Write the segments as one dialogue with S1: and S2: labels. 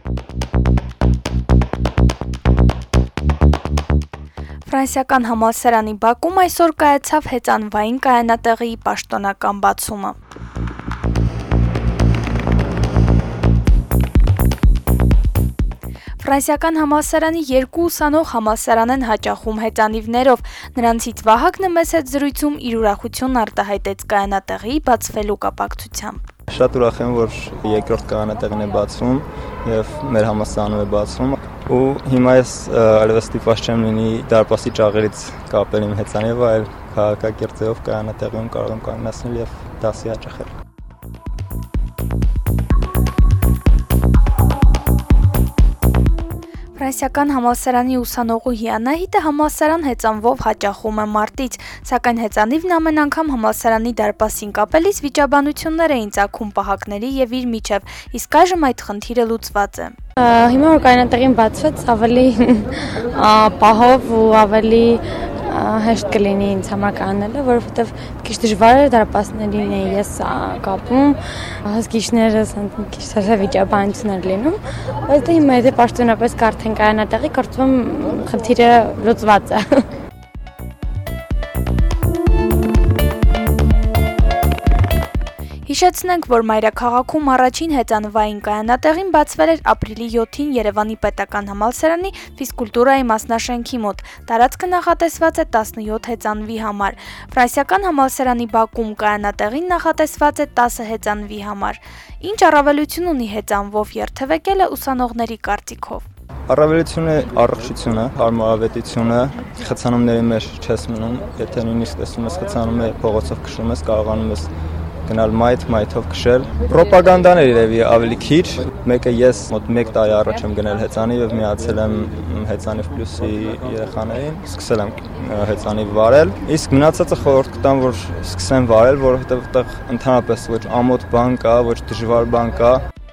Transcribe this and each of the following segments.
S1: Ֆրանսիական համալսարանի բակում այսօր կայացավ հեծանվային կայանատեղի պաշտոնական բացումը։ Ֆրանսիական համալսարանի երկու ուսանող համալսարան են հաճախում հեծանիվներով, նրանցից Վահագնը մեծ հետ զրույցում իր ուրախությունն արտահայտեց կայանատեղի բացվելու կապակցությամբ։
S2: Շատ ուրախ եմ, որ երկրորդ կայանատեղին է բացվում եւ մեր համալսարանում է բացվում ու հիմա ես այլևս ստիպված չեմ լինի դարպասի ճաղերից կապել իմ հեծանիվը, այլ քաղաքակիրթեով կայանատեղիում կարող եմ կանգնեցնել եւ դասի հաճախել։
S1: Ֆրանսիական համալսարանի ուսանողուհի Անահիտը համալսարան հեծանվով հաճախում է մարտից, սակայն հեծանիվն ամեն անգամ համալսարանի դարպասին կապելիս վիճաբանություններ էին ծագում պահակների եւ իր միջև, իսկ այժմ այդ խնդիրը լուծված է։
S3: Հիմա որ կայանատեղին բացվեց, ավելի պահով ու ավելի հեշտ կլինի ինձ համար կանելը, որովհետև քիչ դժվար է դարպասներին է ես կապում, հսկիչներս քիչ սարսափ վիճաբանություններ լինում, բայց հիմա եթե պաշտոնապես կարդեն կայանատեղի, կարծում եմ խնդիրը լուծված է։
S1: Հիշեցնենք, որ Մայրաքաղաքում առաջին հեծանվային կայանատեղին բացվել էր ապրիլի 7-ին Երևանի պետական համալսարանի ֆիզկուլտուրայի մասնաշենքի մոտ։ Տարածքը նախատեսված է 17 հեծանվի համար։ Ֆրանսիական համալսարանի բակում կայանատեղին նախատեսված է 10 հեծանվի համար։ Ինչ առավելություն ունի հեծանվով երթևեկելը ուսանողների կարծիքով։
S2: Առավելությունը առողջությունը, հարմարավետությունը, խցանումների մեջ չես մնում, եթե նույնիսկ տեսնում ես խցանում է փողոցով քշում ես, կարողանում ես գնալ մայթով քշել։ Պրոպագանդան էր երևի ավելի քիչ, մեկը ես մոտ 1 տարի առաջ եմ գնել հեծանիվ եւ միացել եմ հեծանիվ պլյուսի երեխաներին, սկսել եմ հեծանիվ վարել, իսկ մնացածը խորհուրդ կտամ, որ սկսեմ վարել, որովհետեւ այդտեղ ընդհանրապես ոչ ամոթ բան կա, ոչ դժվար բան կա։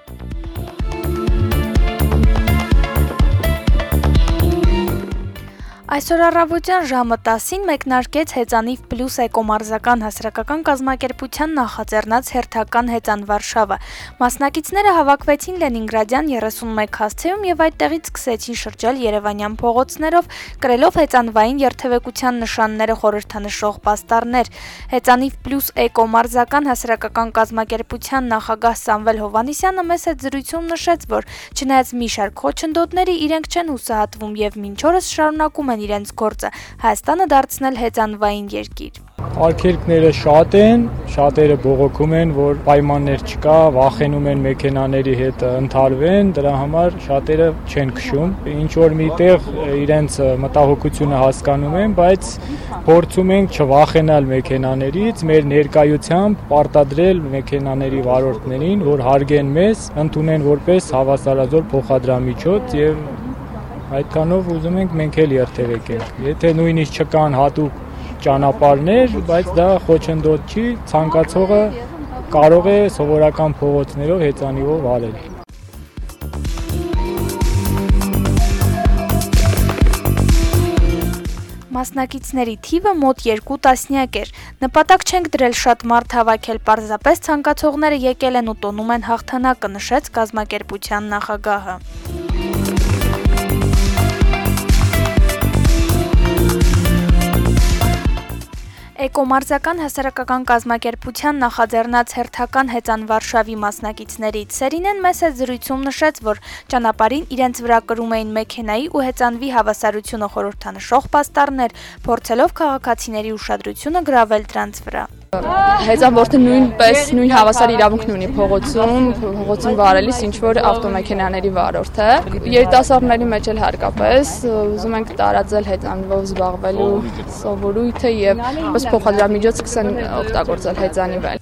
S1: Այսօր առավոտյան ժամը 10-ին մեկնարկեց հեծանիվ պլյուս էկոմարզական հասարակական կազմակերպության նախաձեռնած հերթական հեծան Վարշավը։ Մասնակիցները հավաքվեցին Լենինգրադյան 31 հասցեում եւ այդտեղից սկսեցին շրջել երևանյան փողոցներով, կրելով հեծանվային երթևեկության նշանները խորհրդանշող պաստառներ։ Հեծանիվ պլյուս էկոմարզական հասարակական կազմակերպության նախագահ Սամվել Հովհաննիսյանը մեծ հետ զրույցում նշեց, որ չնայած մի շարք խոչընդոտների իրենք չեն հուսահատվում եւ մինչ օրս շարունակում են իրենց գործը Հայաստանը դարձնել հեծանվային երկիր։
S4: Արգելքները շատ են, շատերը բողոքում են, որ պայմաններ չկա, վախենում են մեքենաների հետ ընթարվեն, դրա համար շատերը չեն քշում։ Ինչ որ միտեղ իրենց մտահոգությունը հասկանում են, բայց փորձում ենք չվախենալ մեքենաներից, մեր ներկայությամբ պարտադրել մեքենաների վարորդներին, որ հարգեն մեզ, ընդունեն որպես հավասարազոր փոխադրամիջոց եւ այդքանով ուզում ենք մենք էլ երթևեկենք։ Եթե նույնիսկ չկան հատուկ ճանապարհներ, բայց դա խոչընդոտ չի, ցանկացողը կարող է սովորական փողոցներով հեծանիվով վարել։
S1: Մասնակիցների թիվը մոտ 2 տասնյակ էր։ Նպատակ չենք դրել շատ մարդ հավաքել, պարզապես ցանկացողները եկել են ու տոնում են հաղթանակը, նշեց կազմակերպության նախագահը։ Էկոմարզական հասարակական կազմակերպության նախաձեռնած հերթական հեծան Վարշավի մասնակիցներից Սերինեն մեծ հետ զրույցում նշեց, որ ճանապարհին իրենց վրա կրում էին մեքենայի ու հեծանվի հավասարությունը խորհրդանշող պաստառներ, փորձելով քաղաքացիների ուշադրությունը գրավել դրանց վրա։
S5: Հեծանվորդը նույն հավասար իրավունքն ունի փողոցում վարելիս, ինչ որ ավտոմեքենաների վարորդը։ Երիտասարդների մեջ էլ հարկապես ուզում ենք տարածել հեծանվով զբաղվելու սովորույթը եւ ըստ փոխադրամիջոց սկսեն օգտագործել հեծանիվը։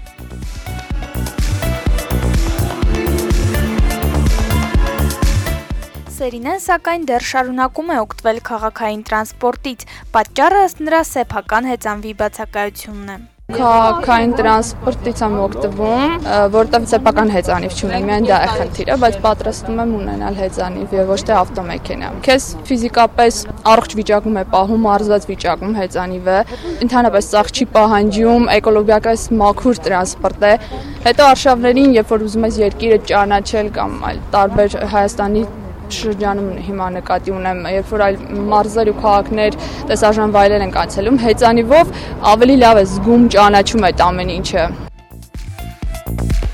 S1: Սերինեն սակայն դեռ շարունակում է օգտվել քաղաքային տրանսպորտից, պատճառը ըստ նրա սեփական հեծանվի բացակայությունն է։
S5: Քաղաքային տրանսպորտից եմ օգտվում, որտեղ սեփական հեծանիվ չունեմ, միայն դա է խնդիրը, բայց պատրաստում եմ ունենալ հեծանիվ եւ ոչ թե ավտոմեքենա։ Քեզ ֆիզիկապես առողջ վիճակում է պահում, մարզված վիճակում հեծանիվը, ընդհանրապես սաղ չի պահանջում, էկոլոգիապես մաքուր տրանսպորտ է։ Հետո արշավներին, երբ որ ուզում ես երկիրը ճանաչել կամ այլ տարբեր Հայաստանի շրջանում հիմա նկատի ունեմ, երբ որ այլ մարզեր ու քաղաքներ տեսարժան վայրեր են անցելում, հեծանիվով ավելի լավ է զգում, ճանաչում այդ ամեն ինչը։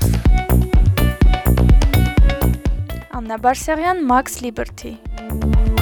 S1: Աննա Բարսեղյան, Max Liberty։